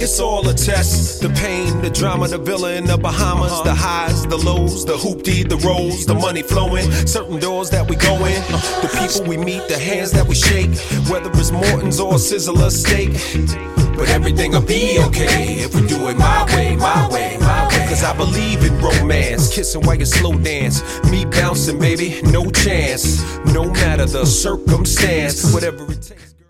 It's all a test. The pain, the drama, the villa in the Bahamas, the highs, the lows, the hoopty, the rolls, the money flowing, certain doors that we go in, the people we meet, the hands that we shake, whether it's Morton's or Sizzler steak. But everything'll be okay if we do it my way, my way, my way. Cause I believe in romance, kissing while you slow dance, me bouncing, baby, no chance, no matter the circumstance, whatever it takes.